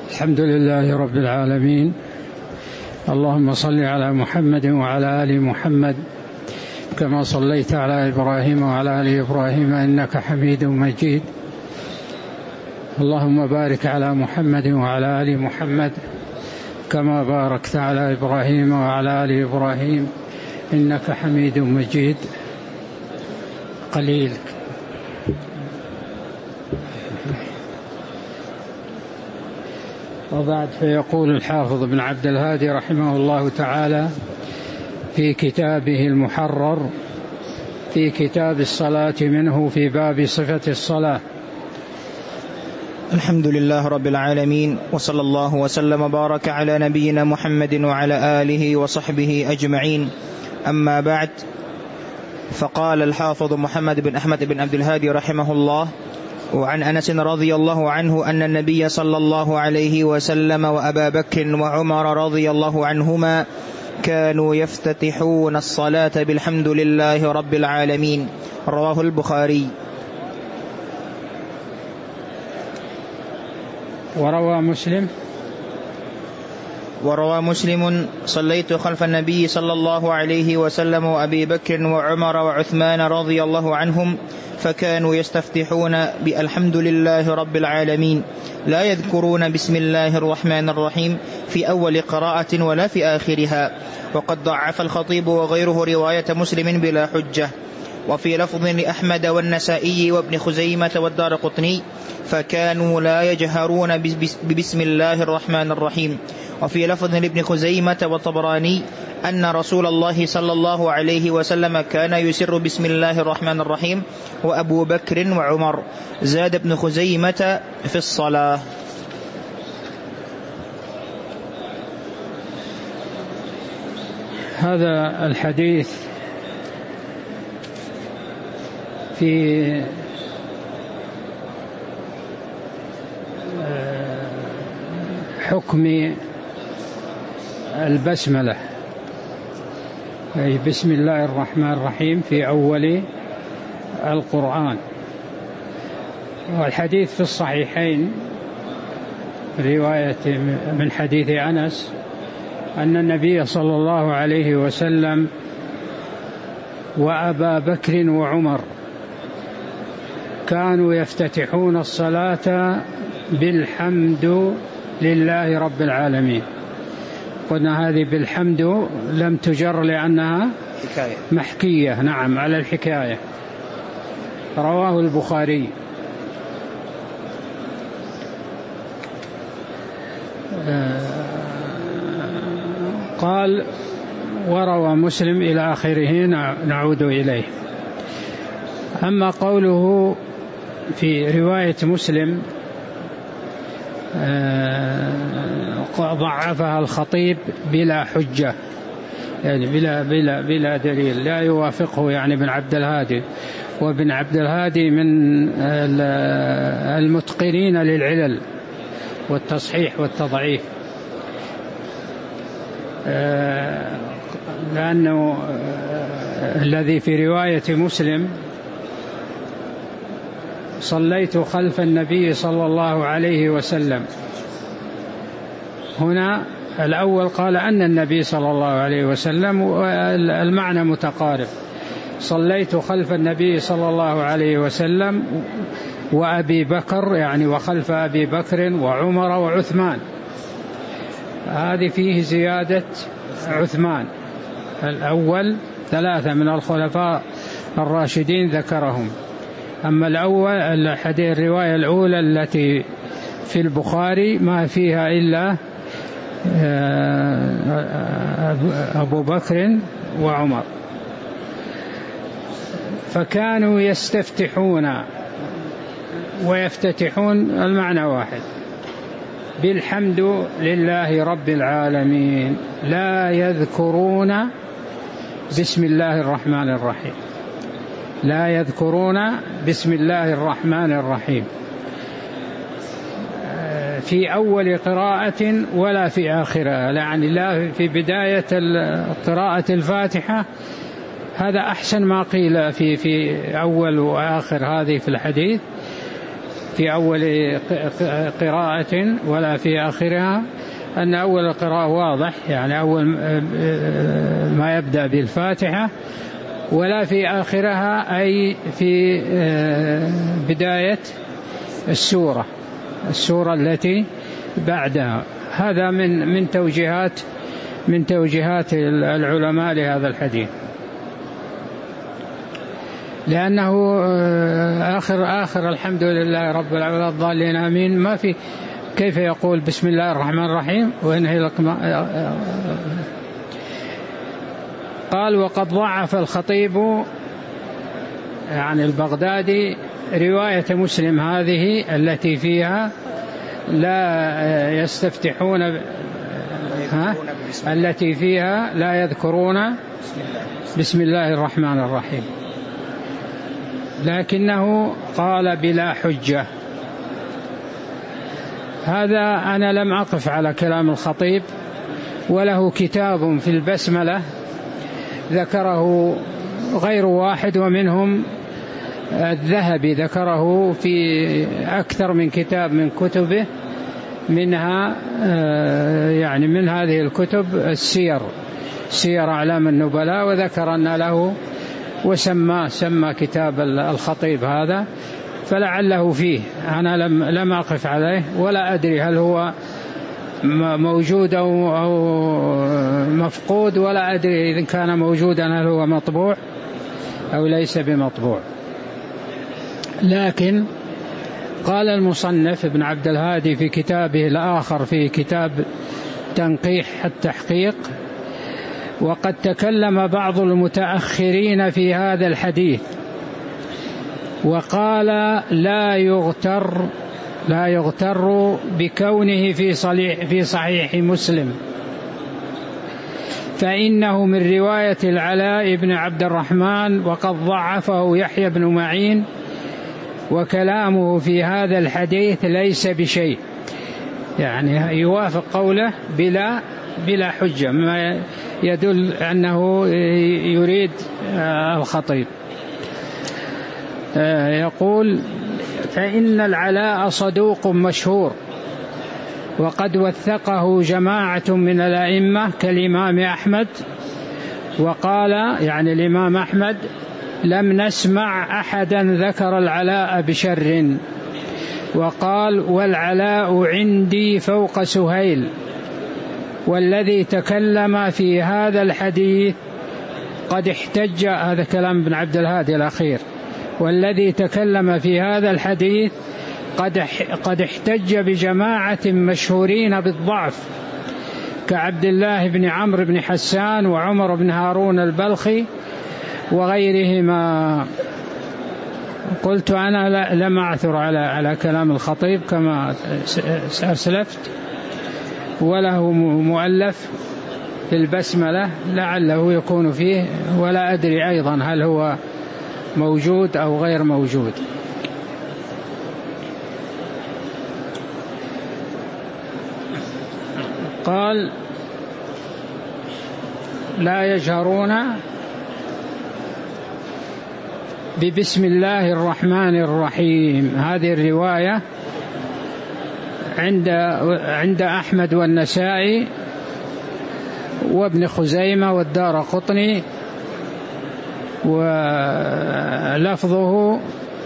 الحمد لله رب العالمين. اللهم صل على محمد وعلى آل محمد كما صليت على إبراهيم وعلى آل إبراهيم إنك حميد مجيد. اللهم بارك على محمد وعلى آل محمد كما باركت على إبراهيم وعلى آل إبراهيم إنك حميد مجيد. قليل. وبعد، فيقول الحافظ ابن عبد الهادي رحمه الله تعالى في كتابه المحرر في كتاب الصلاة منه في باب صفة الصلاة: الحمد لله رب العالمين، وصلى الله وسلم وبارك على نبينا محمد وعلى آله وصحبه أجمعين. أما بعد، فقال الحافظ محمد بن أحمد بن عبد الهادي رحمه الله: وعن أنس رضي الله عنه أن النبي صلى الله عليه وسلم وأبا بكر وعمر رضي الله عنهما كانوا يفتتحون الصلاة بالحمد لله رب العالمين. رواه البخاري. وروى مسلم: صليت خلف النبي صلى الله عليه وسلم وأبي بكر وعمر وعثمان رضي الله عنهم فكانوا يستفتحون بالحمد لله رب العالمين، لا يذكرون بسم الله الرحمن الرحيم في أول قراءة ولا في آخرها. وقد ضعف الخطيب وغيره رواية مسلم بلا حجة. وفي لفظ لأحمد والنسائي وابن خزيمة والدارقطني: فكانوا لا يجهرون ببسم الله الرحمن الرحيم. وفي لفظ لابن خزيمة والطبراني أن رسول الله صلى الله عليه وسلم كان يسر بسم الله الرحمن الرحيم وأبو بكر وعمر. زاد ابن خزيمة في الصلاة. هذا الحديث في حكم البسملة، أي بسم الله الرحمن الرحيم في أول القرآن. والحديث في الصحيحين رواية من حديث أنس أن النبي صلى الله عليه وسلم وأبا بكر وعمر كانوا يفتتحون الصلاة بالحمد لله رب العالمين. قلنا هذه بالحمد لم تجر لأنها محكية، نعم، على الحكاية. رواه البخاري. قال: وروى مسلم إلى آخره، نعود إليه. أما قوله في رواية مسلم ضعفها الخطيب بلا حجة، يعني بلا دليل، لا يوافقه يعني ابن عبد الهادي. وابن عبد الهادي من المتقنين للعلل والتصحيح والتضعيف، لأنه الذي في رواية مسلم: صليت خلف النبي صلى الله عليه وسلم، هنا الأول قال أن النبي صلى الله عليه وسلم، والمعنى متقارب. صليت خلف النبي صلى الله عليه وسلم وأبي بكر، يعني وخلف أبي بكر وعمر وعثمان، هذه فيه زيادة عثمان. الأول 3 من الخلفاء الراشدين ذكرهم. أما الأول الرواية الأولى التي في البخاري ما فيها إلا أبو بكر وعمر. فكانوا يستفتحون ويفتتحون، المعنى واحد، بالحمد لله رب العالمين، لا يذكرون بسم الله الرحمن الرحيم، لا يذكرون بسم الله الرحمن الرحيم في أول قراءة ولا في آخرها، يعني لا في بداية قراءة الفاتحة. هذا أحسن ما قيل في أول وآخر هذه في الحديث. في أول قراءة ولا في آخرها، أن أول القراءة واضح يعني أول ما يبدأ بالفاتحة، ولا في آخرها أي في بداية السورة التي بعدها. هذا من توجيهات العلماء لهذا الحديث، لأنه آخر الحمد لله رب العالمين الضالين آمين، ما في كيف يقول بسم الله الرحمن الرحيم وينهي لك قال وقد ضعف الخطيب يعني البغدادي رواية مسلم هذه التي فيها لا يستفتحون التي فيها لا يذكرون بسم الله الرحمن الرحيم، لكنه قال بلا حجة. هذا أنا لم أقف على كلام الخطيب، وله كتاب في البسملة ذكره غير واحد، ومنهم الذهبي ذكره في أكثر من كتاب من كتبه، منها يعني من هذه الكتب سير أعلام النبلاء، وذكر أن له سمى كتاب الخطيب هذا، فلعله فيه. أنا لم أقف عليه ولا أدري هل هو موجود أو مفقود، ولا أدري إذا كان موجودا هل هو مطبوع أو ليس بمطبوع. لكن قال المصنف ابن عبد الهادي في كتابه الآخر في كتاب تنقيح التحقيق: وقد تكلم بعض المتأخرين في هذا الحديث وقال لا يغتر بكونه في صحيح مسلم، فإنه من رواية العلاء بن عبد الرحمن، وقد ضعفه يحيى بن معين، وكلامه في هذا الحديث ليس بشيء، يعني يوافق قوله بلا حجة، ما يدل أنه يريد الخطيب. يقول: فإن العلاء صدوق مشهور، وقد وثقه جماعة من الأئمة كالإمام أحمد، وقال يعني الإمام أحمد: لم نسمع أحدا ذكر العلاء بشر. وقال: والعلاء عندي فوق سهيل، والذي تكلم في هذا الحديث قد احتج، هذا كلام ابن عبد الهادي الأخير، والذي تكلم في هذا الحديث قد احتج بجماعة مشهورين بالضعف كعبد الله بن عمرو بن حسان وعمر بن هارون البلخي وغيرهما. قلت أنا لم أعثر على كلام الخطيب كما أسلفت، وله مؤلف في البسملة لعله يكون فيه، ولا أدري أيضا هل هو موجود أو غير موجود. قال: لا يجهرون ببسم الله الرحيم. هذه الرواية عند أحمد والنسائي وابن خزيمة والدارقطني، ولفظه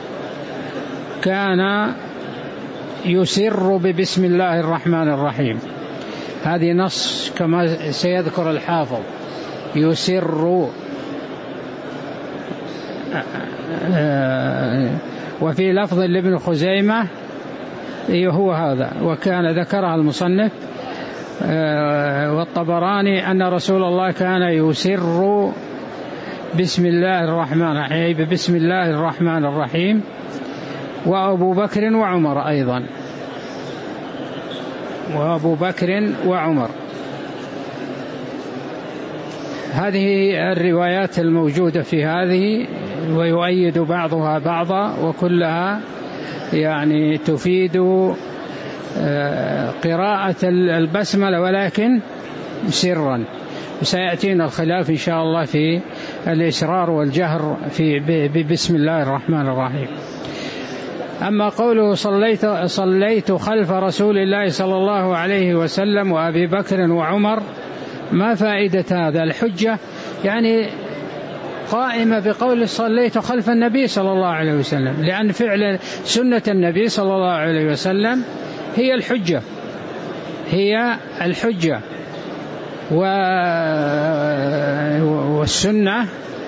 كان يسر ببسم الله الرحمن الرحيم. هذه نص كما سيذكر الحافظ، يسر. وفي لفظ لابن خزيمة هو هذا، وكان ذكرها المصنف والطبراني أن رسول الله كان يسر بسم الله الرحمن الرحيم، بسم الله الرحمن الرحيم، وأبو بكر وعمر أيضا، وأبو بكر وعمر. هذه الروايات الموجودة في هذه، ويؤيد بعضها بعضا، وكلها يعني تفيد قراءة البسملة ولكن سرا. وسيأتينا الخلاف إن شاء الله في الإسرار والجهر بسم الله الرحمن الرحيم. أما قوله صليت خلف رسول الله صلى الله عليه وسلم وأبي بكر وعمر، ما فائدة هذا؟ الحجة يعني قائمة بقول صليت خلف النبي صلى الله عليه وسلم، لأن فعل سنة النبي صلى الله عليه وسلم هي الحجة والسنة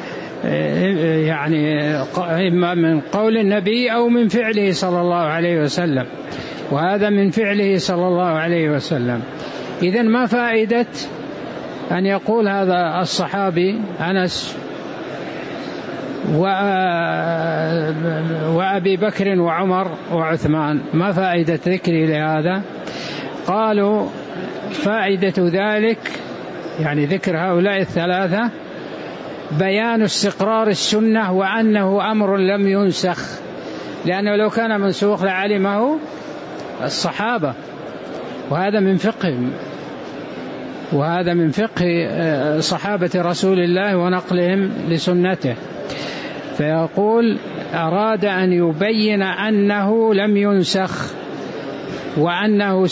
يعني إما من قول النبي أو من فعله صلى الله عليه وسلم، وهذا من فعله صلى الله عليه وسلم. إذن ما فائدة أن يقول هذا الصحابي أنس وأبي بكر وعمر وعثمان، ما فائدة ذكره لهذا؟ قالوا فائدة ذلك يعني ذكر هؤلاء الثلاثة بيان استقرار السنة وأنه أمر لم ينسخ، لأنه لو كان منسوخ لعلمه الصحابة، وهذا من فقه صحابة رسول الله ونقلهم لسنته. فيقول أراد أن يبين أنه لم ينسخ، وأنه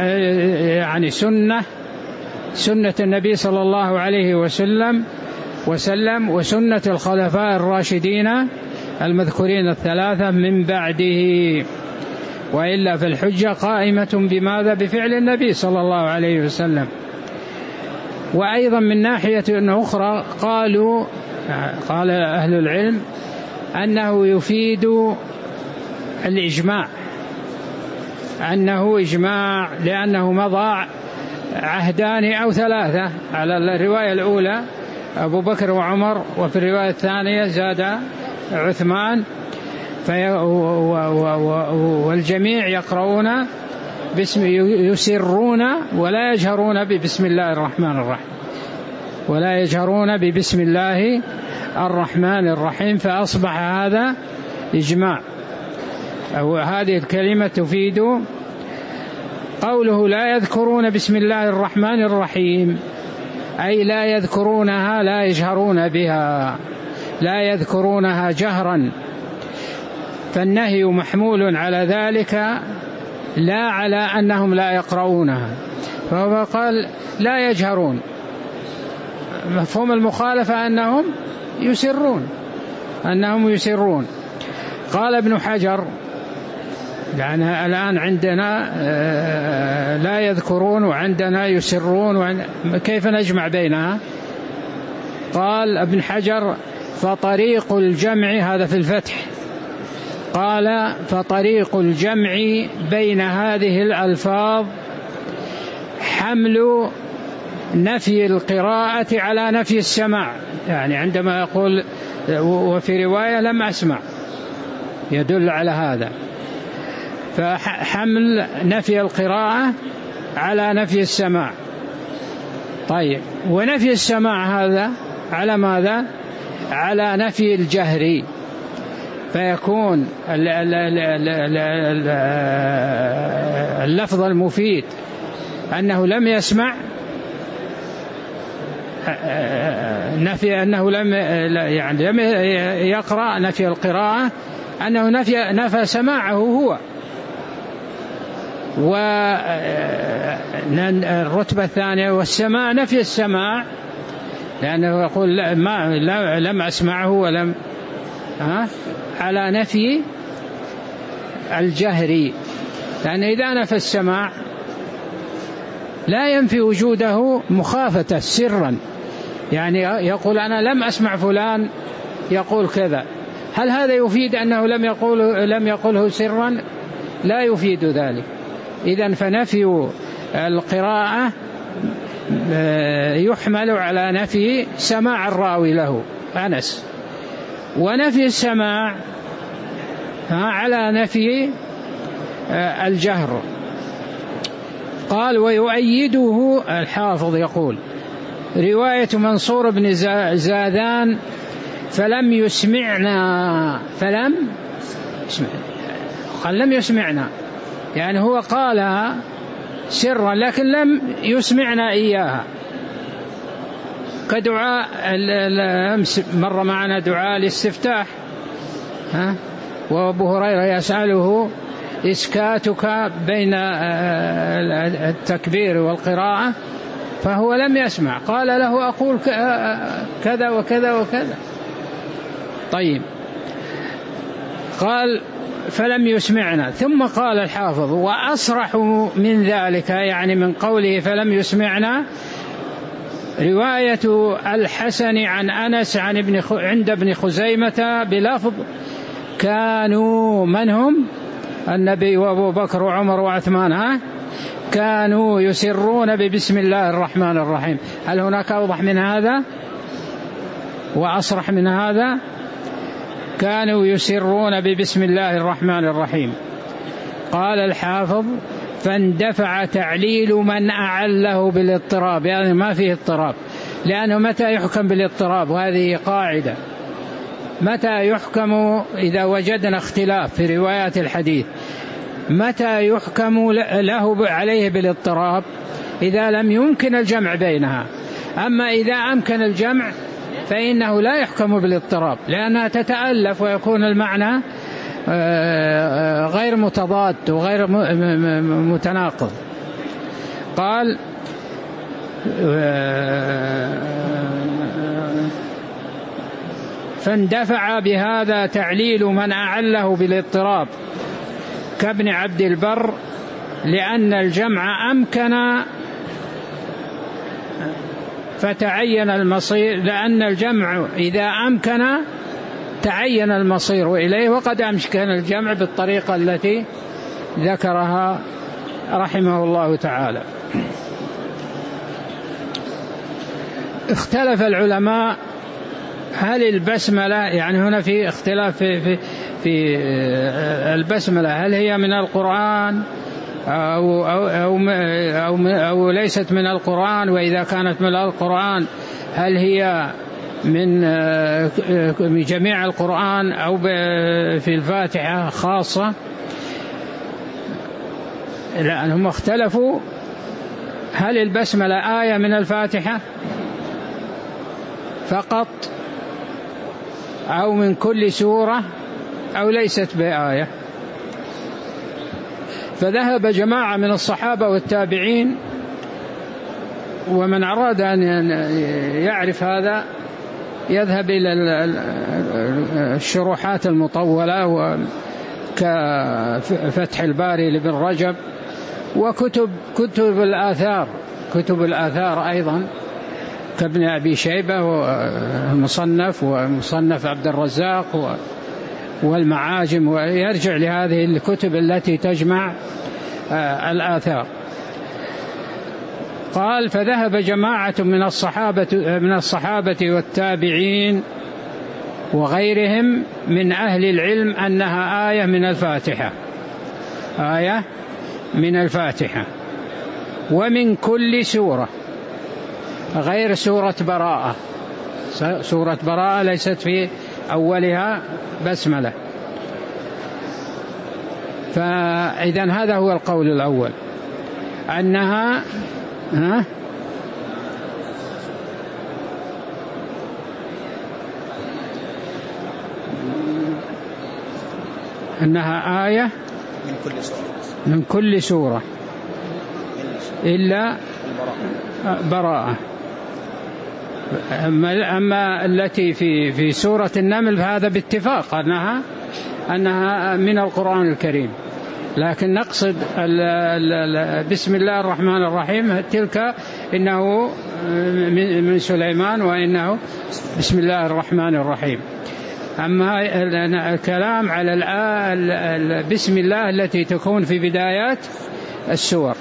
سنة النبي صلى الله عليه وسلم وسنة الخلفاء الراشدين المذكورين الثلاثة من بعده، وإلا فالحجة قائمة بماذا؟ بفعل النبي صلى الله عليه وسلم. وأيضا من ناحية أخرى قال أهل العلم أنه يفيد الإجماع، أنه إجماع لأنه مضى عهدان أو ثلاثة على الرواية الأولى أبو بكر وعمر، وفي الرواية الثانية زاد عثمان، والجميع يقرؤون يسرون ولا يجهرون ببسم الله الرحمن الرحيم، فأصبح هذا إجماع. أو هذه الكلمة تفيد قوله لا يذكرون بسم الله الرحمن الرحيم، أي لا يذكرونها، لا يجهرون بها، لا يذكرونها جهرا، فالنهي محمول على ذلك لا على أنهم لا يقرؤونها. فهو قال لا يجهرون، مفهوم المخالفة أنهم يسرون. قال ابن حجر يعني الآن عندنا لا يذكرون وعندنا يسرون، كيف نجمع بينها؟ قال ابن حجر فطريق الجمع، هذا في الفتح، قال فطريق الجمع بين هذه الألفاظ حمل نفي القراءة على نفي السماع، يعني عندما يقول وفي رواية لم أسمع يدل على هذا، فحمل نفي القراءة على نفي السماع. طيب، ونفي السماع هذا على ماذا؟ على نفي الجهر، فيكون اللفظ المفيد أنه لم يسمع، نفي أنه لم يقرأ، نفي القراءة أنه نفى سماعه هو. والرتبة الثانية والسماع نفي السماع، لأنه يقول لم أسمعه ولم على نفي الجهر، لأن إذا نفى السماع لا ينفي وجوده مخافة سرا، يعني يقول أنا لم أسمع فلان يقول كذا، هل هذا يفيد أنه لم يقوله سرا؟ لا يفيد ذلك. إذن فنفي القراءة يحمل على نفي سماع الراوي له أنس، ونفي السماع على نفي الجهر. قال ويؤيده الحافظ يقول رواية منصور بن زاذان فلم يسمعنا، يعني هو قالها سرا لكن لم يسمعنا إياها، كدعاء أمس مر معنا دعاء الاستفتاح، وأبو هريرة يسأله: إسكاتك بين التكبير والقراءة؟ فهو لم يسمع. قال له: أقول كذا وكذا وكذا. طيب، قال: فلم يسمعنا. ثم قال الحافظ: وأصرح من ذلك، يعني من قوله فلم يسمعنا، رواية الحسن عن أنس عند ابن خزيمة بلفظ: كانوا، من هم؟ النبي وأبو بكر وعمر وعثمان، كانوا يسرون ببسم الله الرحمن الرحيم. هل هناك أوضح من هذا وأصرح من هذا؟ كانوا يسرون ببسم الله الرحمن الرحيم. قال الحافظ: فاندفع تعليل من أعله بالاضطراب، يعني ما فيه اضطراب، لأنه متى يحكم بالاضطراب؟ وهذه قاعدة، متى يحكم إذا وجدنا اختلاف في روايات الحديث، متى يحكم له عليه بالاضطراب؟ إذا لم يمكن الجمع بينها. أما إذا أمكن الجمع فإنه لا يحكم بالاضطراب، لأنها تتألف ويكون المعنى غير متضاد وغير متناقض. قال: فاندفع بهذا تعليل من أعله بالاضطراب كابن عبد البر، لأن الجمع أمكن فتعين المصير، لأن الجمع إذا أمكن تعين المصير إليه، وقد أمكن الجمع بالطريقة التي ذكرها رحمه الله تعالى. اختلف العلماء هل البسملة، يعني هنا في اختلاف في البسملة، هل هي من القرآن أو ليست من القرآن؟ وإذا كانت من القرآن هل هي من جميع القرآن أو في الفاتحة خاصة؟ لأنهم اختلفوا هل البسملة آية من الفاتحة فقط أو من كل سورة أو ليست بآية. فذهب جماعة من الصحابة والتابعين، ومن أراد أن يعرف هذا يذهب إلى الشروحات المطولة كفتح الباري لابن رجب، وكتب الآثار أيضا كابن أبي شيبة والمصنف ومصنف عبد الرزاق والمعاجم، ويرجع لهذه الكتب التي تجمع الآثار. قال: فذهب جماعة من الصحابة والتابعين وغيرهم من أهل العلم أنها آية من الفاتحة ومن كل سورة، غير سورة براءة. سورة براءة ليست في أولها بسملة. فإذن هذا هو القول الأول، أنها آية من كل سورة إلا براءة. أما التي في سورة النمل فهذا باتفاق أنها من القرآن الكريم، لكن نقصد بسم الله الرحمن الرحيم تلك إنه من سليمان، وإنه بسم الله الرحمن الرحيم. أما الكلام على بسم الله التي تكون في بدايات السور.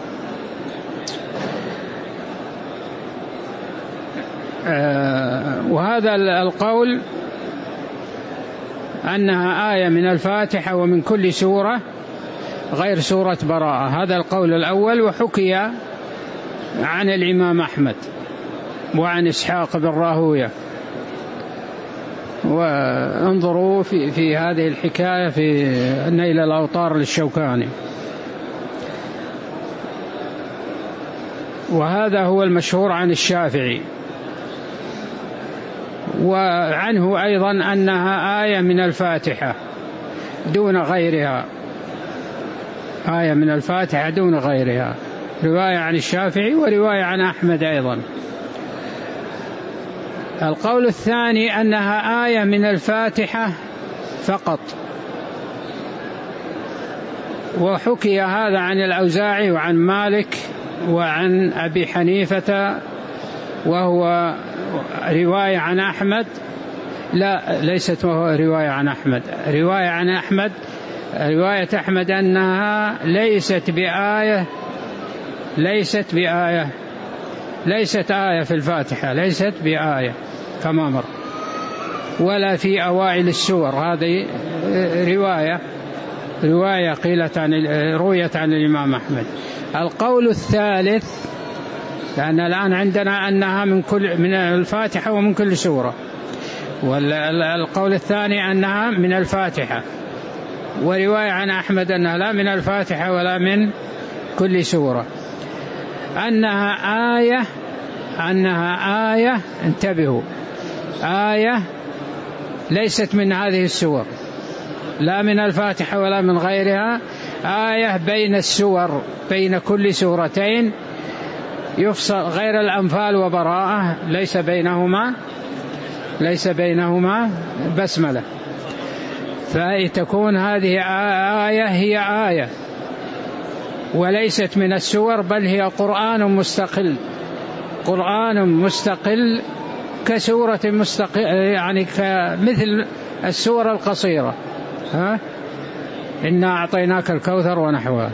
وهذا القول أنها آية من الفاتحة ومن كل سورة غير سورة براءة، هذا القول الأول. وحكي عن الإمام أحمد وعن إسحاق بن راهوية، وانظروا في هذه الحكاية في نيل الأوطار للشوكاني. وهذا هو المشهور عن الشافعي، وعنه أيضا أنها آية من الفاتحة دون غيرها، آية من الفاتحة دون غيرها، رواية عن الشافعي ورواية عن أحمد أيضا. القول الثاني أنها آية من الفاتحة فقط، وحكي هذا عن الأوزاعي وعن مالك وعن أبي حنيفة، وهو رواية عن أحمد. لا، ليست رواية عن أحمد. رواية عن أحمد، رواية أحمد أنها ليست آية في الفاتحة، ليست بآية كما مر، ولا في أوائل السور. هذه رواية رويت عن الإمام أحمد. القول الثالث، لأن الآن عندنا أنها من الفاتحة ومن كل سورة، والقول الثاني أنها من الفاتحة، ورواية عن أحمد أنها لا من الفاتحة ولا من كل سورة، أنها آية انتبهوا، آية ليست من هذه السور، لا من الفاتحة ولا من غيرها، آية بين السور، بين كل سورتين يفصل، غير الأنفال وبراءة ليس بينهما بسملة، فتكون هذه آية هي آية وليست من السور، بل هي قرآن مستقل كسورة مستقل، يعني كمثل السورة القصيرة، إنا أعطيناك الكوثر ونحوها.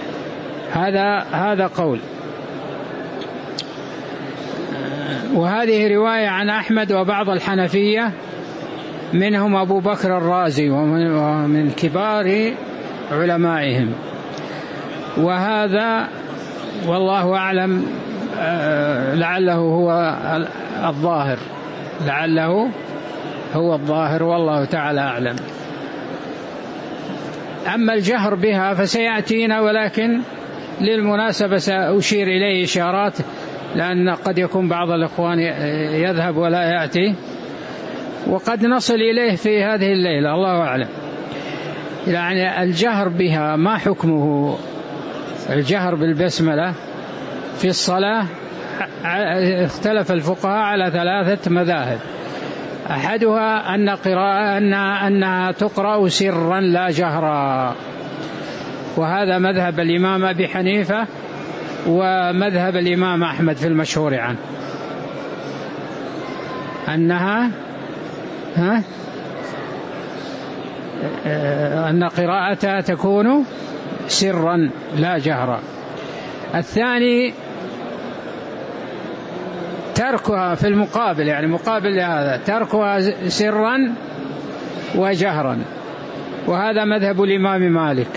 هذا قول. وهذه رواية عن أحمد وبعض الحنفية، منهم أبو بكر الرازي ومن كبار علمائهم. وهذا والله أعلم، لعله هو الظاهر والله تعالى أعلم. أما الجهر بها فسيأتينا، ولكن للمناسبة سأشير إليه إشارات، لأن قد يكون بعض الإخوان يذهب ولا يأتي، وقد نصل إليه في هذه الليلة، الله أعلم. يعني الجهر بها ما حكمه؟ الجهر بالبسملة في الصلاة اختلف الفقهاء على 3 مذاهب. أحدها أنها تقرأ سرا لا جهرا، وهذا مذهب الإمام أبي حنيفة ومذهب الإمام أحمد في المشهور عنه، أن قراءتها تكون سرا لا جهرا. الثاني تركها في المقابل، يعني مقابل لهذا، تركها سرا وجهرا، وهذا مذهب الإمام مالك.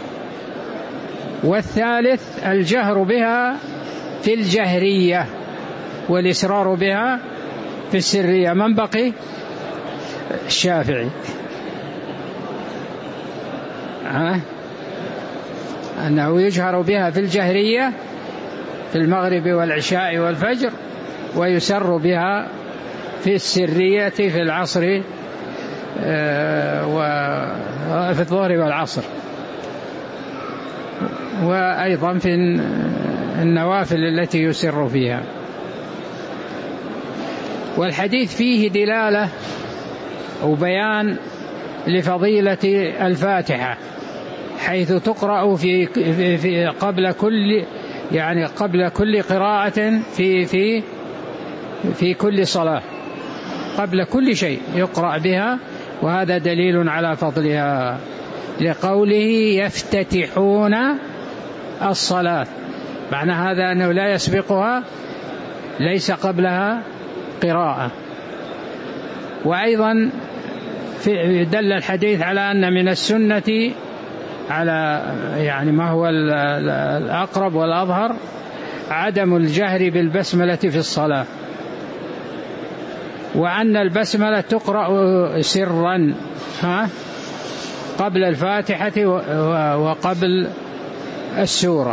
والثالث الجهر بها في الجهرية والإسرار بها في السرية. من بقي؟ الشافعي، أنه يجهر بها في الجهرية في المغرب والعشاء والفجر، ويسر بها في السرية في العصر وفي الظهر والعصر، وأيضا في النوافل التي يسر فيها. والحديث فيه دلالة وبيان لفضيلة الفاتحة، حيث تقرأ في قبل كل قراءة في كل صلاة، قبل كل شيء يقرأ بها، وهذا دليل على فضلها، لقوله يفتتحون الصلاة، معنى هذا أنه لا يسبقها، ليس قبلها قراءة. وأيضا دل الحديث على أن من السنة على ما هو الأقرب والأظهر عدم الجهر بالبسملة في الصلاة، وأن البسملة تقرأ سرا قبل الفاتحة وقبل السورة.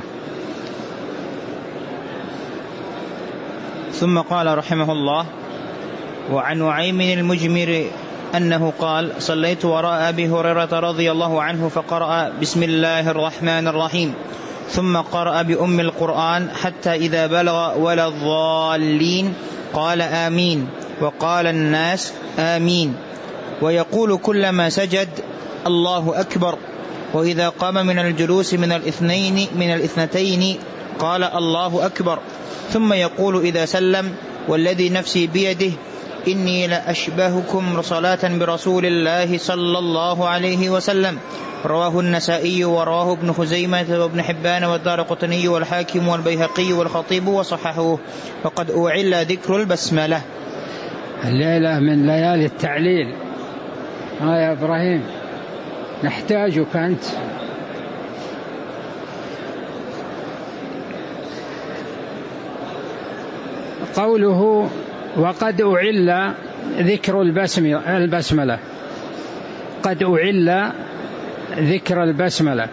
ثم قال رحمه الله: وعن نعيم المجمر أنه قال: صليت وراء أبي هريرة رضي الله عنه فقرأ بسم الله الرحمن الرحيم، ثم قرأ بأم القرآن حتى إذا بلغ ولا الضالين قال آمين، وقال الناس آمين، ويقول كلما سجد الله أكبر، وإذا قام من الجلوس من الاثنتين قال الله أكبر، ثم يقول إذا سلم: والذي نفسي بيده إني لأشبهكم صلاة برسول الله صلى الله عليه وسلم. رواه النسائي ورواه ابن خزيمة وابن حبان والدارقطني والحاكم والبيهقي والخطيب وصححوه. وقد أعل ذكر البسملة. الليلة من ليالي التعليل. يا إبراهيم نحتاجك أنت. قوله وقد أعل ذكر البسملة، قد أعل ذكر البسملة.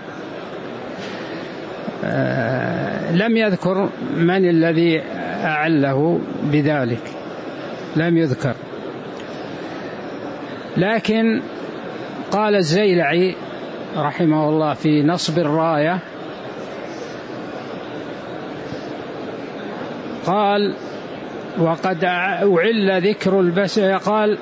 لم يذكر من الذي أعله بذلك، لم يذكر، لكن قال الزيلعي رحمه الله في نصب الراية، قال وقد أعل ذكر البسملة، قال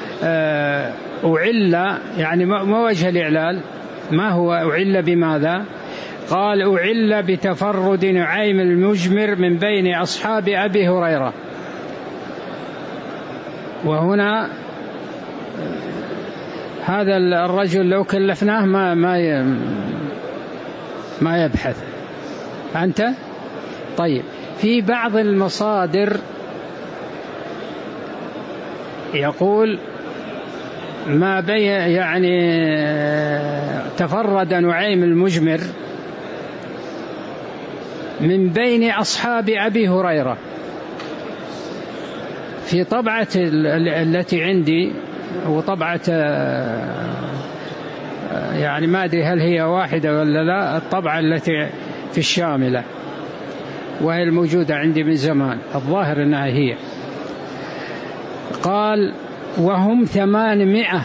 أعل يعني ما وجه الإعلال، ما هو أعل بماذا؟ قال أعل بتفرد نعيم المجمر من بين أصحاب أبي هريرة. وهنا هذا الرجل لو كلفناه ما يبحث. أنت طيب. في بعض المصادر يقول ما بين يعني تفرد نعيم المجمر من بين أصحاب أبي هريرة. في طبعة التي عندي وطبعة يعني ما أدري هل هي واحدة ولا لا، الطبعة التي في الشاملة وهي الموجودة عندي من زمان، الظاهر أنها هي. قال وهم 800،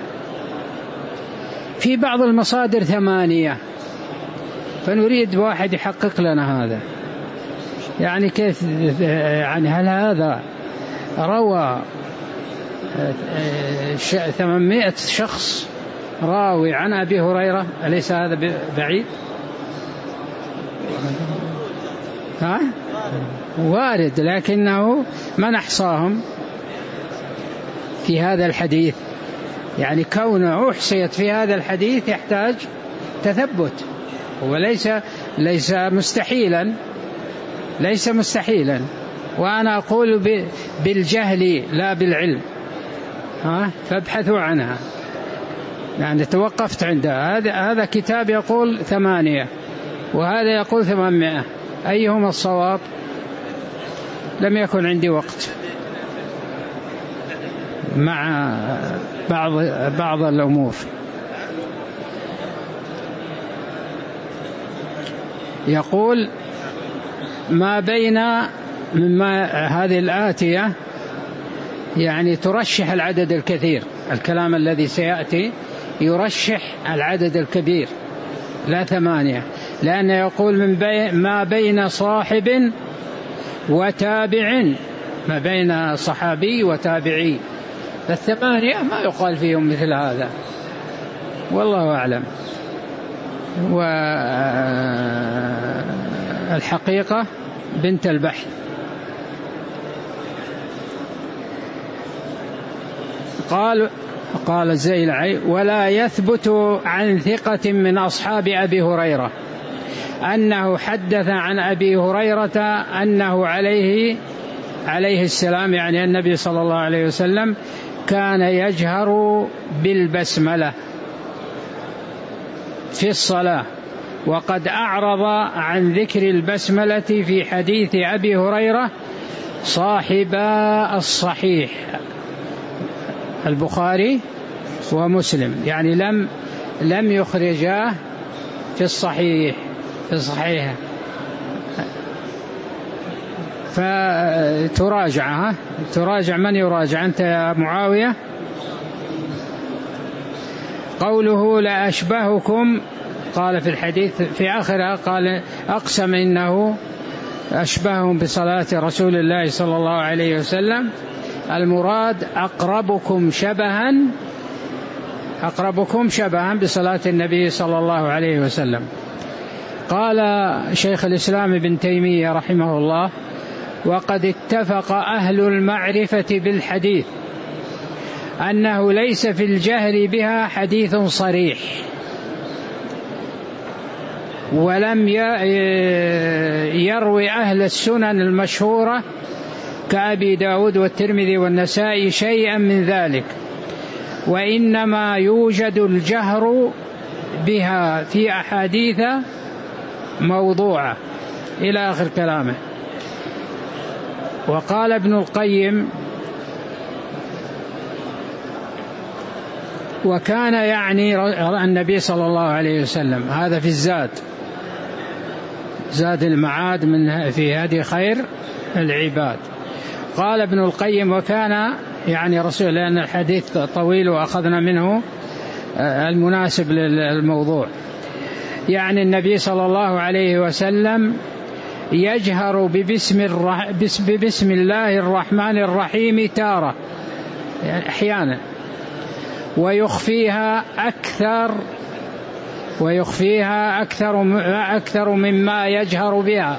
في بعض المصادر 8، فنريد واحد يحقق لنا هذا، يعني كيف، يعني هل هذا روى 800 شخص راوي عن أبي هريرة؟ أليس هذا بعيد؟ وارد، لكنه ما نحصاهم في هذا الحديث، يعني كونه أحصيت في هذا الحديث يحتاج تثبت، وليس مستحيلا، ليس مستحيلا. وأنا أقول بالجهل لا بالعلم، فابحثوا عنها، يعني توقفت عندها. هذا كتاب يقول 8 وهذا يقول 800، أيهما الصواب؟ لم يكن عندي وقت مع بعض الأمور. يقول ما بين مما هذه الآتية، يعني ترشح العدد الكثير، الكلام الذي سيأتي يرشح العدد الكبير لا 8، لأنه يقول ما بين صاحب وتابع، ما بين صحابي وتابعي، ال8 ما يقال فيهم مثل هذا، والله أعلم. والحقيقة بنت البحث. قال الزيلعي ولا يثبت عن ثقة من أصحاب أبي هريرة أنه حدث عن أبي هريرة أنه عليه السلام، يعني النبي صلى الله عليه وسلم، كان يجهر بالبسملة في الصلاة، وقد أعرض عن ذكر البسملة في حديث أبي هريرة صاحبا الصحيح البخاري ومسلم، يعني لم يخرجاه في الصحيح فتراجع. من يراجع؟ أنت يا معاوية؟ قوله لا أشبهكم، قال في الحديث في آخرها قال أقسم إنه أشبههم بصلاة رسول الله صلى الله عليه وسلم. المراد أقربكم شبها بصلاة النبي صلى الله عليه وسلم. قال شيخ الإسلام ابن تيمية رحمه الله: وقد اتفق أهل المعرفة بالحديث أنه ليس في الجهر بها حديث صريح، ولم يروي أهل السنن المشهورة كأبي داود والترمذي والنسائي شيئا من ذلك، وإنما يوجد الجهر بها في أحاديث موضوعة إلى آخر كلامه. وقال ابن القيم: وكان يعني النبي صلى الله عليه وسلم، هذا في زاد المعاد من في هدي خير العباد. قال ابن القيم: وكان يعني رسول، لأن الحديث طويل وأخذنا منه المناسب للموضوع، يعني النبي صلى الله عليه وسلم يجهر ببسم الله الرحمن الرحيم تارة، يعني أحيانا، ويخفيها أكثر مما يجهر بها،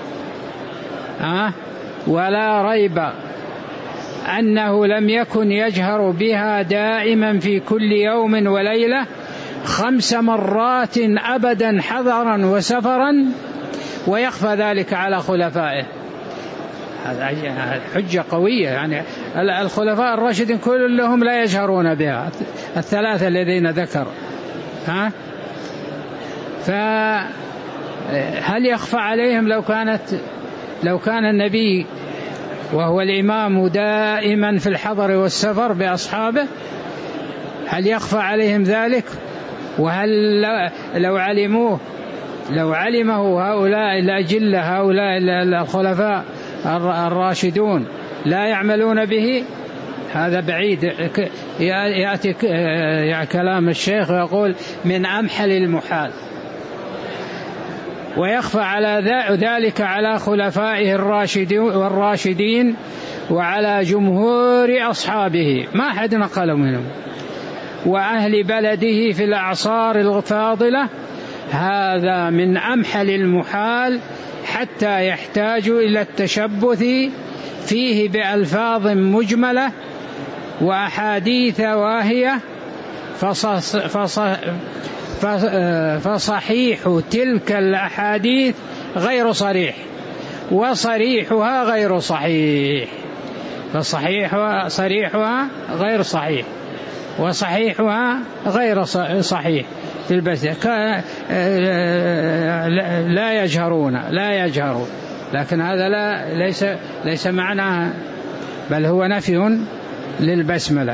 ولا ريب أنه لم يكن يجهر بها دائما في كل يوم وليلة 5 مرات أبدا حذرا وسفرا، ويخفى ذلك على خلفائه. هذا حجة قوية، يعني الخلفاء الراشدين كلهم لا يجهرون بها، 3 الذين ذكر. فهل يخفى عليهم لو كان النبي وهو الإمام دائما في الحضر والسفر بأصحابه، هل يخفى عليهم ذلك؟ وهل لو علمه هؤلاء الأجلة، هؤلاء الخلفاء الراشدون، لا يعملون به؟ هذا بعيد. يأتي كلام الشيخ ويقول: من أمحل المحال. ويخفى على ذلك على خلفائه الراشدين وعلى جمهور أصحابه، ما أحد نقل منهم، وأهل بلده في الأعصار الفاضلة. هذا من أمحل المحال حتى يحتاج إلى التشبث فيه بألفاظ مجملة وأحاديث واهية، فصحيح تلك الأحاديث غير صريح، وصريحها غير صحيح، صريحها غير صحيح، وصحيحها غير صحيح في البث. لا يجهرون، لكن هذا ليس معناه، بل هو نفي للبسملة.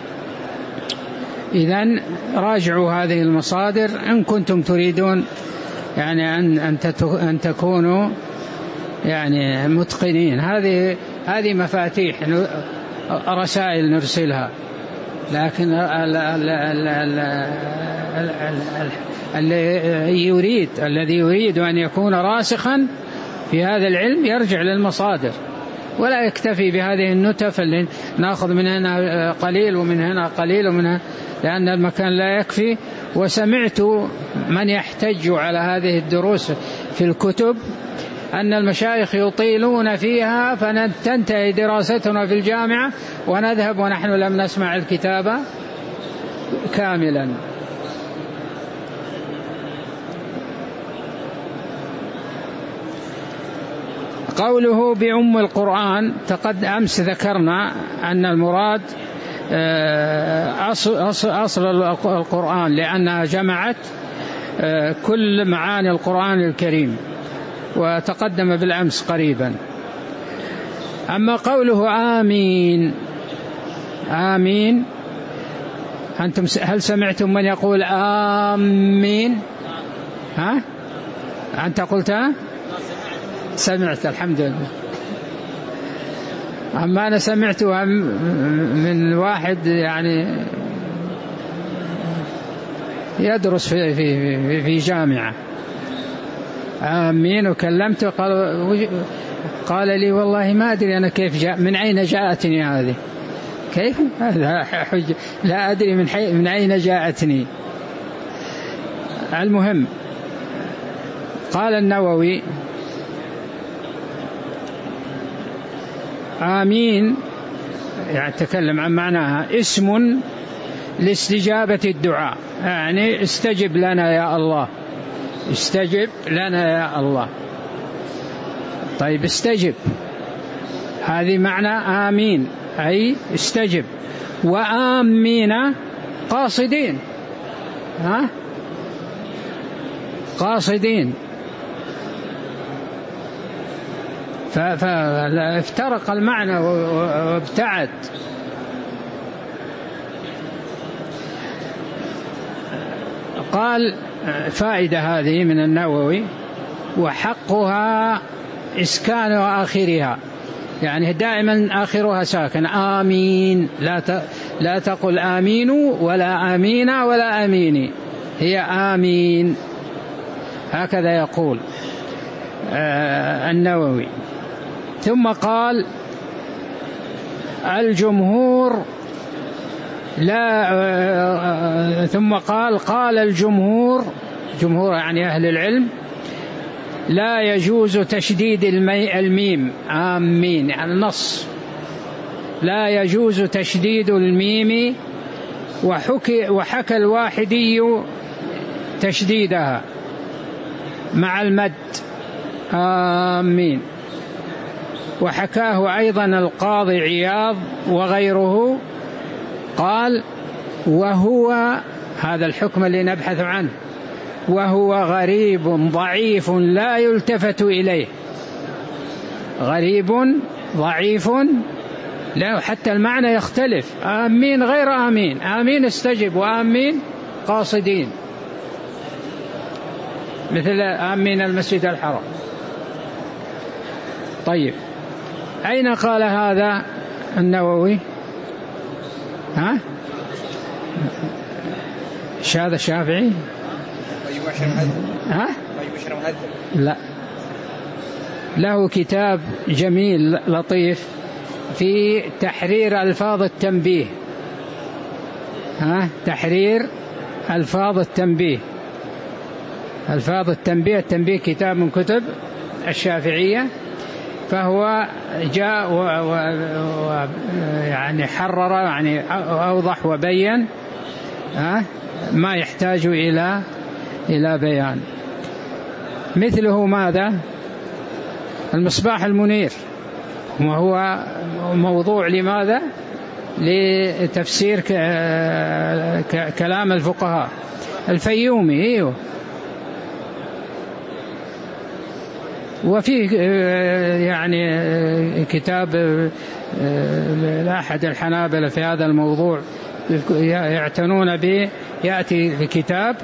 إذن راجعوا هذه المصادر إن كنتم تريدون يعني أن تكونوا يعني متقنين. هذه مفاتيح رسائل نرسلها، لكن الذي يريد أن يكون راسخا في هذا العلم يرجع للمصادر، ولا يكتفي بهذه النتف اللي نأخذ من هنا قليل ومن هنا قليل ومنها، لأن المكان لا يكفي. وسمعت من يحتج على هذه الدروس في الكتب أن المشايخ يطيلون فيها، فتنتهي دراستنا في الجامعة ونذهب ونحن لم نسمع الكتاب كاملا. قوله بأم القرآن، أمس ذكرنا أن المراد أصل القرآن، لأنها جمعت كل معاني القرآن الكريم، وتقدم بالأمس قريبا. أما قوله آمين، أنتم هل سمعتم من يقول آمين؟ أنت قلتها؟ سمعت، الحمد لله. أما أنا سمعتها من واحد يعني يدرس في جامعة. آمين. وكلمته قال لي والله ما أدري أنا كيف جاء، من أين جاءتني هذه، كيف هذا حجة، لا أدري من أين جاءتني. المهم قال النووي آمين يعني تكلم عن معناها اسم لاستجابة الدعاء، يعني استجب لنا يا الله، استجب لنا يا الله. طيب استجب هذه معنى آمين أي استجب، وآمين قاصدين، قاصدين. فافترق المعنى وابتعد. قال فائدة هذه من النووي: وحقها إسكان آخرها، يعني دائما آخرها ساكن. آمين لا تقل آمين ولا آمين ولا آميني، هي آمين، هكذا يقول النووي. ثم قال الجمهور لا، ثم قال الجمهور، جمهور يعني أهل العلم، لا يجوز تشديد الميم آمين، يعني النص لا يجوز تشديد الميم، وحكى الواحدي تشديدها مع المد آمين، وحكاه أيضا القاضي عياض وغيره. قال وهو هذا الحكم اللي نبحث عنه، وهو غريب ضعيف لا يلتفت إليه، غريب ضعيف لا، حتى المعنى يختلف. آمين غير آمين، آمين استجب، وآمين قاصدين، مثل آمين المسجد الحرام. طيب أين قال هذا النووي؟ هذا الشافعي؟ لا، له كتاب جميل لطيف في تحرير ألفاظ التنبيه، تحرير ألفاظ التنبيه. ألفاظ التنبيه، التنبيه كتاب من كتب الشافعية، فهو جاء يعني حرر، يعني أوضح وبين ما يحتاج إلى بيان. مثله ماذا؟ المصباح المنير، وهو موضوع لماذا؟ لتفسير كلام الفقهاء. الفيومي وفي يعني كتاب لأحد الحنابلة في هذا الموضوع يعتنون به، يأتي في كتاب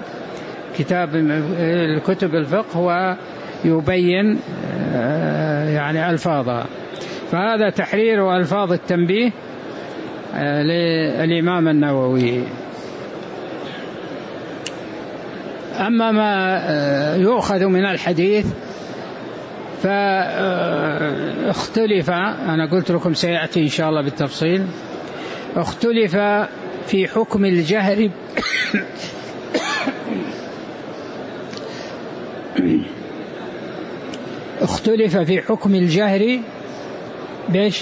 الكتب الفقه ويبين يعني ألفاظها. فهذا تحرير ألفاظ التنبيه للإمام النووي. أما ما يؤخذ من الحديث فاختلف، أنا قلت لكم سيأتي إن شاء الله بالتفصيل، اختلف في حكم الجهر اختلف في حكم الجهر بإيش؟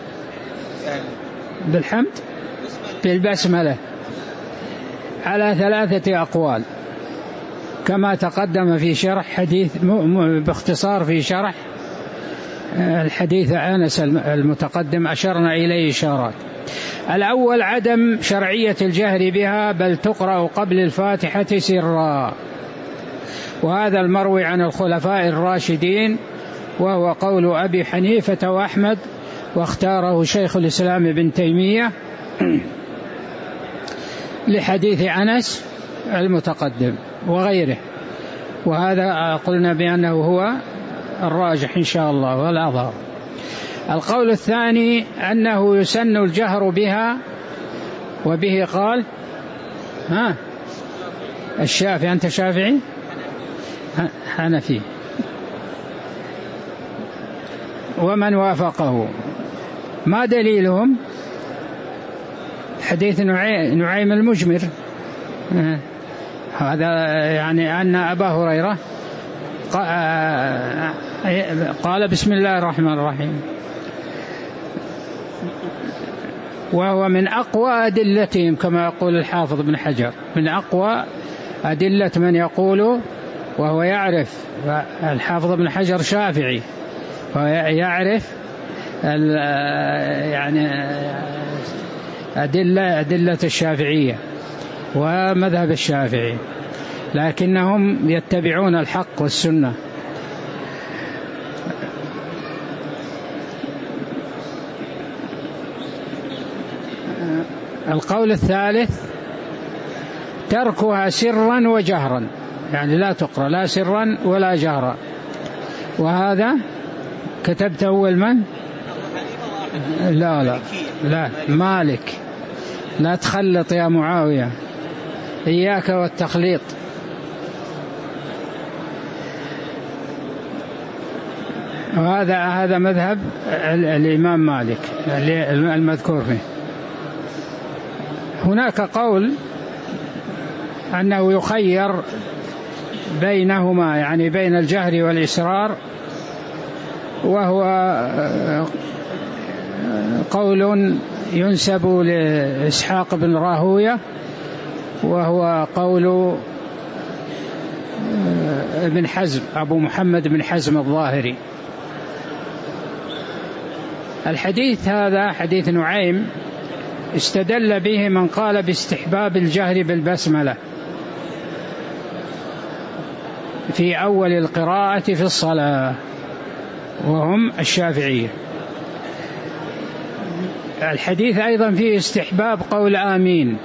بالحمد، بالبسملة، على 3 أقوال، كما تقدم في شرح حديث باختصار في شرح الحديث أنس المتقدم، أشرنا إليه إشارات. الأول عدم شرعية الجهر بها، بل تقرأ قبل الفاتحة سرا، وهذا المروي عن الخلفاء الراشدين، وهو قول أبي حنيفة وأحمد، واختاره شيخ الإسلام ابن تيمية لحديث أنس المتقدم وغيره، وهذا قلنا بأنه هو الراجح إن شاء الله والأظهر. القول الثاني أنه يسن الجهر بها، وبه قال الشافعي. أنت شافعي؟ حنفي. ومن وافقه. ما دليلهم؟ حديث نعيم المجمر، هذا يعني أن أبا هريرة قال بسم الله الرحمن الرحيم، وهو من أقوى أدلتهم كما يقول الحافظ ابن حجر، من أقوى أدلة من يقول، وهو يعرف، الحافظ ابن حجر شافعي ويعرف يعني أدلة الشافعية ومذهب الشافعي، لكنهم يتبعون الحق والسنة. القول الثالث تركها سرا وجهرا، يعني لا تقرأ لا سرا ولا جهرا. وهذا كتبت أول من؟ لا مالك. لا تخلط يا معاوية، إياك والتخليط. وهذا مذهب الإمام مالك المذكور فيه. هناك قول أنه يخير بينهما، يعني بين الجهر والإسرار، وهو قول ينسب لإسحاق بن راهوية، وهو قول ابن حزم أبو محمد بن حزم الظاهري. الحديث هذا حديث نعيم استدل به من قال باستحباب الجهر بالبسملة في أول القراءة في الصلاة، وهم الشافعية. الحديث أيضا فيه استحباب قول آمين،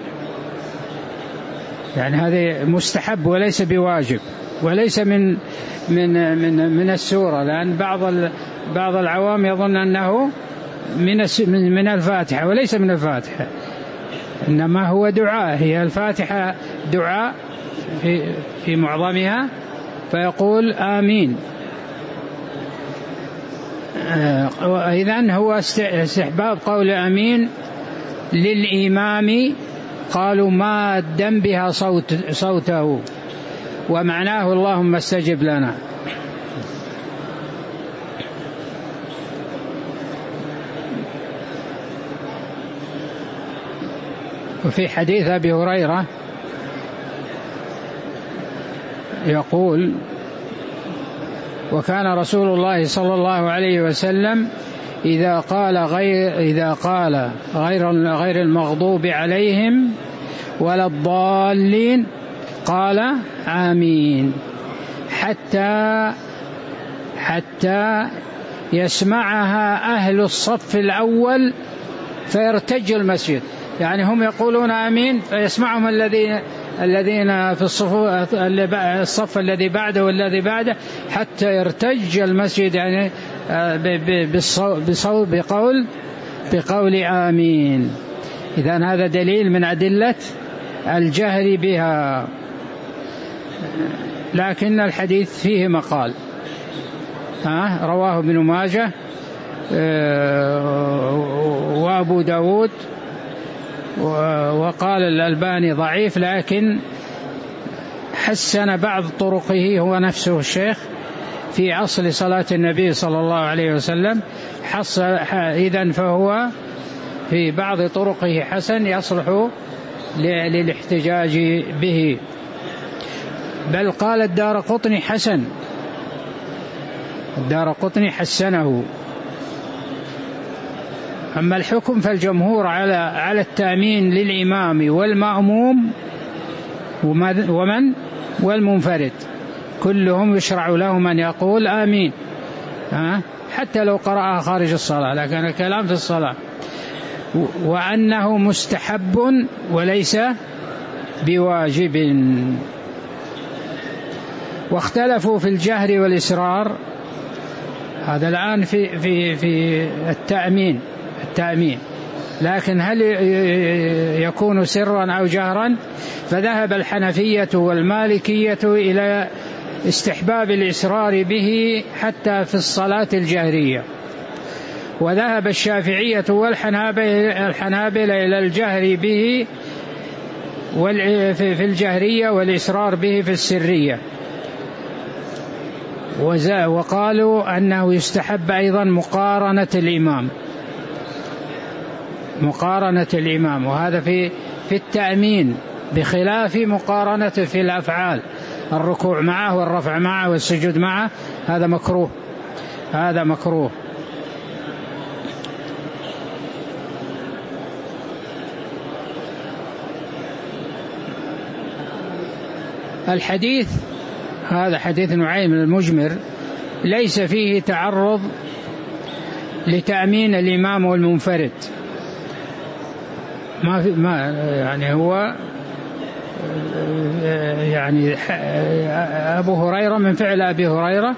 يعني هذا مستحب وليس بواجب، وليس من السورة، لأن بعض العوام يظن أنه من الفاتحة، وليس من الفاتحة، إنما هو دعاء. هي الفاتحة دعاء في معظمها، فيقول آمين. إذن هو استحباب قول آمين للإمام، قالوا مادا بها صوته، ومعناه اللهم استجب لنا. وفي حديث أبي هريرة يقول: وكان رسول الله صلى الله عليه وسلم إذا قال غير المغضوب عليهم ولا الضالين قال آمين حتى يسمعها أهل الصف الأول فيرتج المسجد. يعني هم يقولون آمين فيسمعهم الذين في الصف الذي بعده والذي بعده حتى يرتج المسجد، يعني بقول آمين. إذن هذا دليل من أدلة الجهر بها، لكن الحديث فيه مقال. رواه ابن ماجه وأبو داود، وقال الألباني ضعيف، لكن حسن بعض طرقه هو نفسه الشيخ في أصل صلاة النبي صلى الله عليه وسلم. إذن فهو في بعض طرقه حسن يصلح للاحتجاج به. بل قال الدارقطني حسن، الدارقطني حسنه. أما الحكم فالجمهور على التأمين للإمام والمأموم والمنفرد، كلهم يشرع لهم أن يقول آمين، حتى لو قرأها خارج الصلاة، لكن الكلام في الصلاة. وأنه مستحب وليس بواجب. واختلفوا في الجهر والإسرار، هذا الآن في التأمين. لكن هل يكون سرا أو جهرا؟ فذهب الحنفية والمالكية إلى استحباب الإسرار به حتى في الصلاة الجهرية، وذهب الشافعية والحنابلة إلى الجهر به في الجهرية والإسرار به في السرية، وقالوا أنه يستحب أيضا مقارنة الإمام، وهذا في التأمين، بخلاف مقارنة في الأفعال، الركوع معه والرفع معه والسجود معه، هذا مكروه. الحديث هذا حديث نعيم المجمر ليس فيه تعرض لتأمين الإمام والمنفرد، ما يعني هو يعني أبو هريرة من فعل أبي هريرة،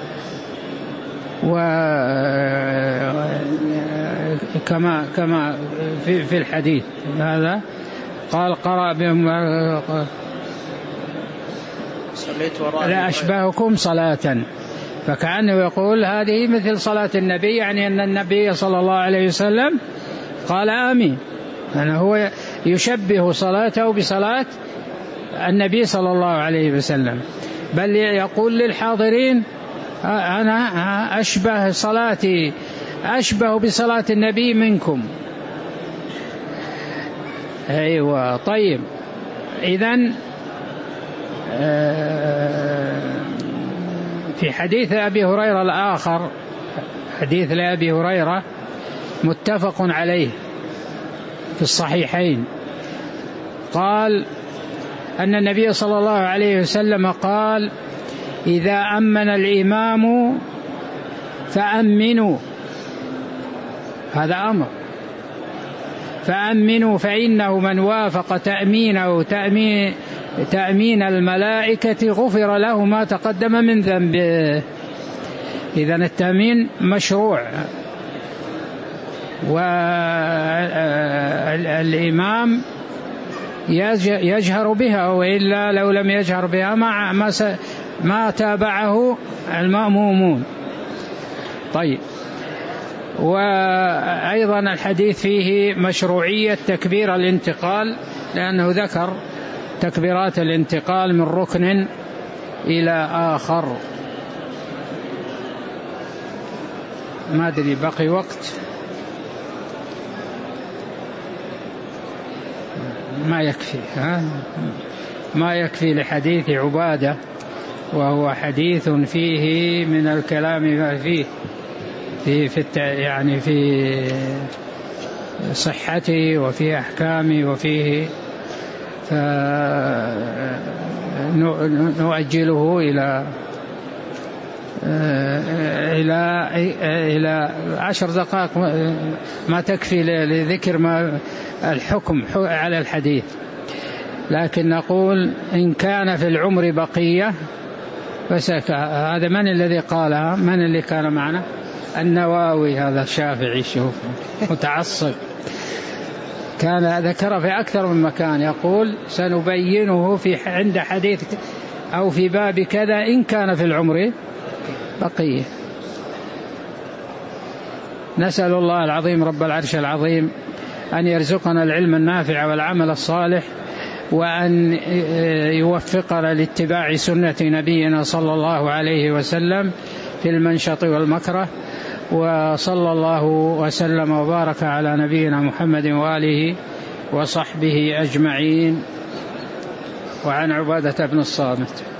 كما في الحديث هذا قال قرأ بهم لا أشبهكم صلاة، فكأنه يقول هذه مثل صلاة النبي، يعني أن النبي صلى الله عليه وسلم قال آمين، يعني هو يشبه صلاته بصلاة النبي صلى الله عليه وسلم، بل يقول للحاضرين أنا أشبه صلاتي أشبه بصلاة النبي منكم. أيوة طيب. إذن في حديث أبي هريرة الآخر، حديث لأبي هريرة متفق عليه في الصحيحين، قال أن النبي صلى الله عليه وسلم قال إذا أمن الإمام فأمنوا، هذا أمر، فأمنوا فإنه من وافق تأمينه تأمين الملائكة غفر له ما تقدم من ذنبه. إذن التأمين مشروع، والإمام يجهر بها، وإلا لو لم يجهر بها ما تابعه المأمومون. طيب. وأيضا الحديث فيه مشروعية تكبير الانتقال، لأنه ذكر تكبيرات الانتقال من ركن إلى آخر. ما أدري بقي وقت، ما يكفي لحديث عبادة، وهو حديث فيه من الكلام ما فيه يعني في صحته وفي أحكامه وفيه، فنؤجله إلى 10 دقائق، ما تكفي لذكر ما الحكم على الحديث. لكن نقول إن كان في العمر بقية هذا من الذي قالها؟ من اللي كان معنا؟ النووي، هذا الشافعي، شوف متعصب، كان ذكر في أكثر من مكان، يقول سنبينه عند حديث أو في باب كذا إن كان في العمر بقية. نسأل الله العظيم رب العرش العظيم أن يرزقنا العلم النافع والعمل الصالح، وأن يوفقنا لاتباع سنة نبينا صلى الله عليه وسلم في المنشط والمكره. وصلى الله وسلم وبارك على نبينا محمد وآله وصحبه أجمعين. وعن عبادة بن الصامت